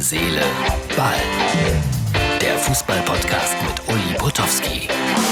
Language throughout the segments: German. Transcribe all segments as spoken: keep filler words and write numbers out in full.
Seele, Ball. Der Fußball-Podcast mit Uli Potowski.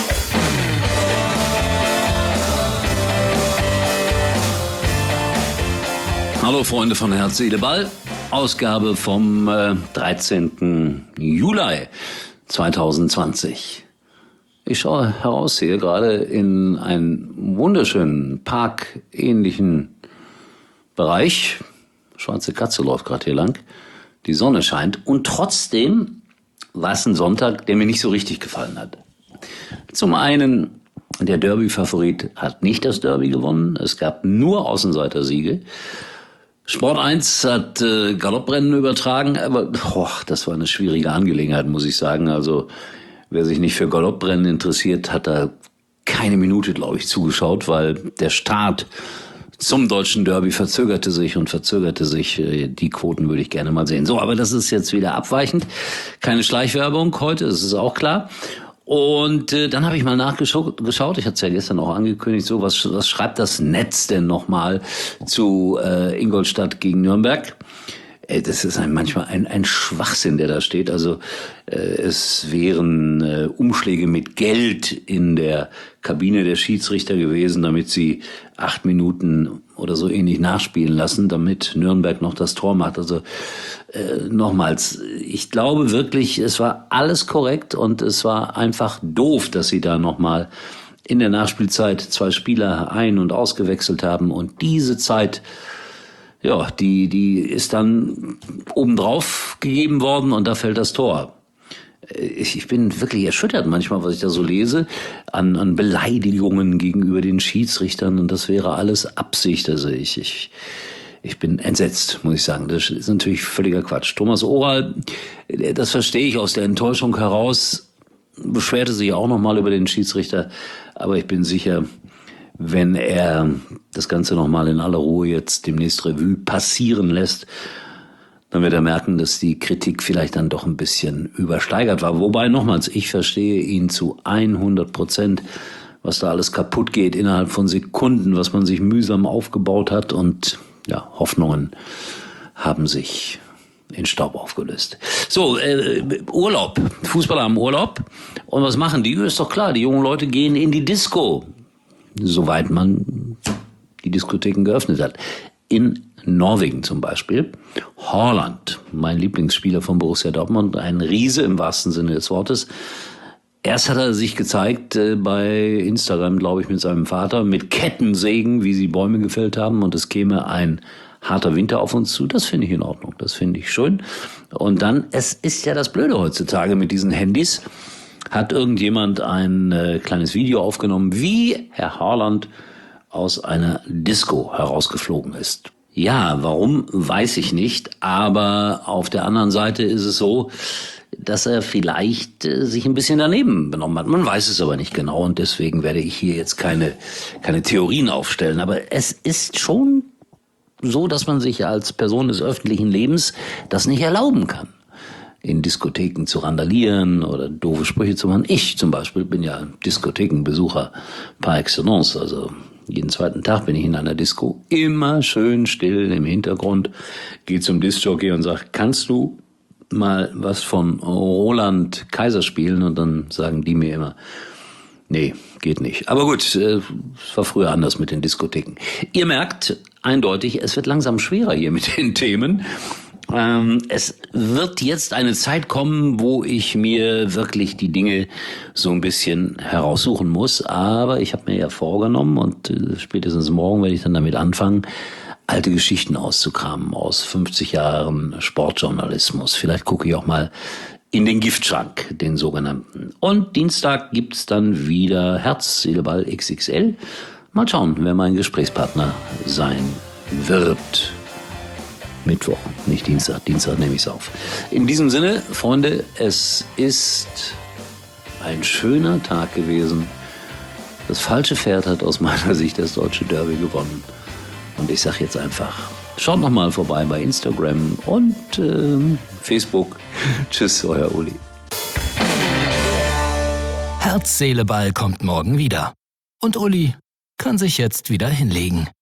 Hallo Freunde von Herz, Seele, Ball. Ausgabe vom äh, dreizehnten Juli zweitausendzwanzig. Ich schaue heraus hier gerade in einen wunderschönen parkähnlichen Bereich. Schwarze Katze läuft gerade hier lang. Die Sonne scheint und trotzdem war es ein Sonntag, der mir nicht so richtig gefallen hat. Zum einen, der Derby-Favorit hat nicht das Derby gewonnen. Es gab nur Außenseiter-Siege. Sport eins hat äh, Galopprennen übertragen, aber oh, das war eine schwierige Angelegenheit, muss ich sagen. Also wer sich nicht für Galopprennen interessiert, hat da keine Minute, glaube ich, zugeschaut, weil der Start zum deutschen Derby verzögerte sich und verzögerte sich. Die Quoten würde ich gerne mal sehen. So, aber das ist jetzt wieder abweichend. Keine Schleichwerbung heute, das ist auch klar. Und äh, dann habe ich mal nachgeschaut, geschaut, ich hatte es ja gestern auch angekündigt, so was, was schreibt das Netz denn nochmal zu äh, Ingolstadt gegen Nürnberg? Äh, das ist ein, manchmal ein, ein Schwachsinn, der da steht. Also äh, es wären äh, Umschläge mit Geld in der Kabine der Schiedsrichter gewesen, damit sie acht Minuten oder so ähnlich nachspielen lassen, damit Nürnberg noch das Tor macht. Also äh, nochmals, ich glaube wirklich, es war alles korrekt und es war einfach doof, dass sie da nochmal in der Nachspielzeit zwei Spieler ein- und ausgewechselt haben und diese Zeit, ja, die, die ist dann obendrauf gegeben worden und da fällt das Tor. Ich, ich bin wirklich erschüttert manchmal, was ich da so lese, an, an Beleidigungen gegenüber den Schiedsrichtern und das wäre alles Absicht. Also ich, ich, ich bin entsetzt, muss ich sagen. Das ist natürlich völliger Quatsch. Thomas Oral, das verstehe ich aus der Enttäuschung heraus, beschwerte sich auch nochmal über den Schiedsrichter, aber ich bin sicher, wenn er das Ganze nochmal in aller Ruhe jetzt demnächst Revue passieren lässt, dann wird er merken, dass die Kritik vielleicht dann doch ein bisschen übersteigert war. Wobei, nochmals, ich verstehe ihn zu hundert Prozent, was da alles kaputt geht innerhalb von Sekunden, was man sich mühsam aufgebaut hat und ja, Hoffnungen haben sich in Staub aufgelöst. So, äh, Urlaub. Fußballer haben Urlaub. Und was machen die? Ist doch klar, die jungen Leute gehen in die Disco, soweit man die Diskotheken geöffnet hat. In Norwegen zum Beispiel. Haaland, mein Lieblingsspieler von Borussia Dortmund, ein Riese im wahrsten Sinne des Wortes. Erst hat er sich gezeigt äh, bei Instagram, glaube ich, mit seinem Vater, mit Kettensägen, wie sie Bäume gefällt haben und es käme ein harter Winter auf uns zu. Das finde ich in Ordnung, das finde ich schön. Und dann, es ist ja das Blöde heutzutage mit diesen Handys, hat irgendjemand ein äh, kleines Video aufgenommen, wie Herr Haaland aus einer Disco herausgeflogen ist. Ja, warum, weiß ich nicht, aber auf der anderen Seite ist es so, dass er vielleicht äh, sich ein bisschen daneben benommen hat. Man weiß es aber nicht genau und deswegen werde ich hier jetzt keine, keine Theorien aufstellen. Aber es ist schon so, dass man sich als Person des öffentlichen Lebens das nicht erlauben kann, in Diskotheken zu randalieren oder doofe Sprüche zu machen. Ich zum Beispiel bin ja Diskothekenbesucher par excellence, also jeden zweiten Tag bin ich in einer Disco, immer schön still im Hintergrund, gehe zum Diskjockey und sage, kannst du mal was von Roland Kaiser spielen? Und dann sagen die mir immer, nee, geht nicht. Aber gut, es war früher anders mit den Diskotheken. Ihr merkt eindeutig, es wird langsam schwerer hier mit den Themen. Ähm, es wird jetzt eine Zeit kommen, wo ich mir wirklich die Dinge so ein bisschen heraussuchen muss. Aber ich habe mir ja vorgenommen und äh, spätestens morgen werde ich dann damit anfangen, alte Geschichten auszukramen aus fünfzig Jahren Sportjournalismus. Vielleicht gucke ich auch mal in den Giftschrank, den sogenannten. Und Dienstag gibt's dann wieder Herz, Seele, Ball X X L. Mal schauen, wer mein Gesprächspartner sein wird. Mittwoch, nicht Dienstag. Dienstag nehme ich es auf. In diesem Sinne, Freunde, es ist ein schöner Tag gewesen. Das falsche Pferd hat aus meiner Sicht das deutsche Derby gewonnen. Und ich sage jetzt einfach, schaut noch mal vorbei bei Instagram und äh, Facebook. Tschüss, euer Uli. Herz, Seele, Ball kommt morgen wieder. Und Uli kann sich jetzt wieder hinlegen.